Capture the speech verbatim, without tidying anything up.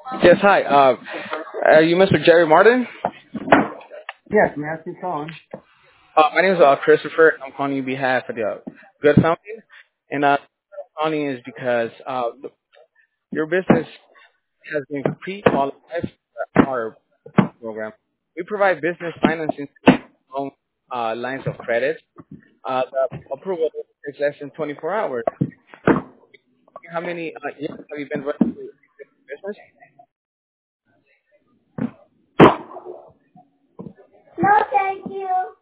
Yes, hi. Uh, are you Mister Jerry Martin? Yes, may I ask you calling? Uh, my name is uh, Christopher. I'm calling you on behalf of the uh, Good Family. And uh, calling is because uh, your business has been pre-qualified for our program. We provide business financing on uh, lines of credit. Uh, the approval takes less than twenty-four hours. How many uh, years have you been running your business? No, thank you.